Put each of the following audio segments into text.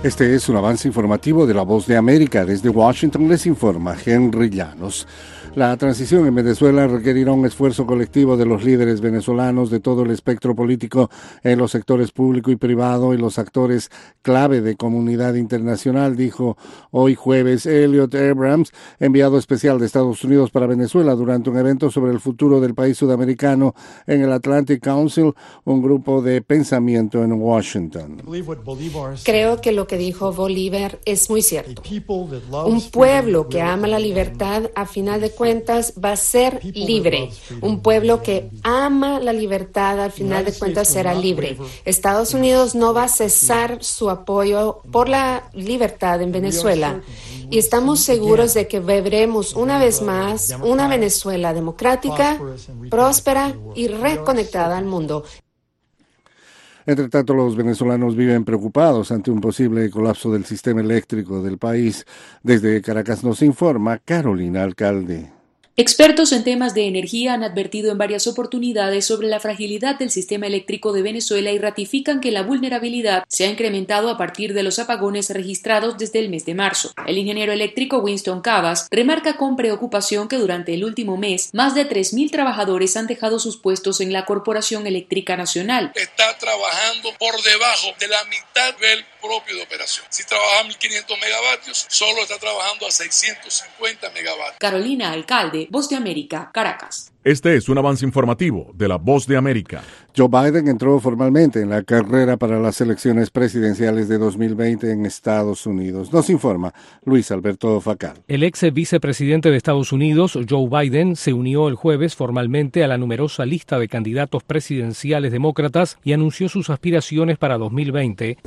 Este es un avance informativo de La Voz de América. Desde Washington les informa Henry Llanos. La transición en Venezuela requerirá un esfuerzo colectivo de los líderes venezolanos de todo el espectro político en los sectores público y privado y los actores clave de comunidad internacional, dijo hoy jueves Elliot Abrams, enviado especial de Estados Unidos para Venezuela, durante un evento sobre el futuro del país sudamericano en el Atlantic Council, un grupo de pensamiento en Washington. Creo que lo que dijo Bolívar es muy cierto. Un pueblo que ama la libertad, a final de cuentas, va a ser libre. Un pueblo que ama la libertad, al final de cuentas, será libre. Estados Unidos no va a cesar su apoyo por la libertad en Venezuela. Y estamos seguros de que veremos una vez más una Venezuela democrática, próspera y reconectada al mundo. Entre tanto, los venezolanos viven preocupados ante un posible colapso del sistema eléctrico del país. Desde Caracas nos informa Carolina Alcalde. Expertos en temas de energía han advertido en varias oportunidades sobre la fragilidad del sistema eléctrico de Venezuela y ratifican que la vulnerabilidad se ha incrementado a partir de los apagones registrados desde el mes de marzo. El ingeniero eléctrico Winston Cavas remarca con preocupación que durante el último mes más de 3.000 trabajadores han dejado sus puestos en la Corporación Eléctrica Nacional. Está trabajando por debajo de la mitad del propio de operación. Si trabaja 1.500 megavatios, solo está trabajando a 650 megavatios. Carolina Alcalde, Voz de América, Caracas. Este es un avance informativo de La Voz de América. Joe Biden entró formalmente en la carrera para las elecciones presidenciales de 2020 en Estados Unidos. Nos informa Luis Alberto Facal. El ex vicepresidente de Estados Unidos, Joe Biden, se unió el jueves formalmente a la numerosa lista de candidatos presidenciales demócratas y anunció sus aspiraciones para 2020.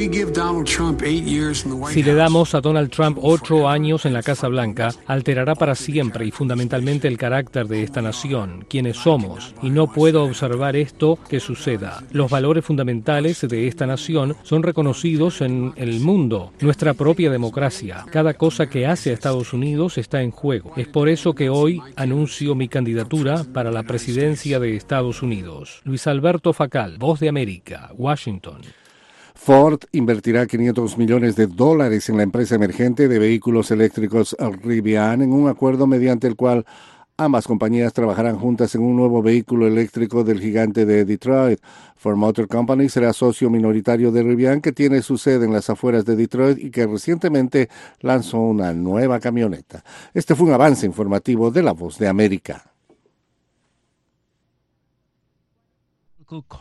Si le damos a Donald Trump 8 años en la Casa Blanca, alterará para siempre y fundamentalmente el carácter de esta nación, quienes somos, y no puedo observar esto que suceda. Los valores fundamentales de esta nación son reconocidos en el mundo, nuestra propia democracia. Cada cosa que hace a Estados Unidos está en juego. Es por eso que hoy anuncio mi candidatura para la presidencia de Estados Unidos. Luis Alberto Facal, Voz de América, Washington. Ford invertirá $500 millones en la empresa emergente de vehículos eléctricos Rivian en un acuerdo mediante el cual ambas compañías trabajarán juntas en un nuevo vehículo eléctrico del gigante de Detroit. Ford Motor Company será socio minoritario de Rivian, que tiene su sede en las afueras de Detroit y que recientemente lanzó una nueva camioneta. Este fue un avance informativo de La Voz de América.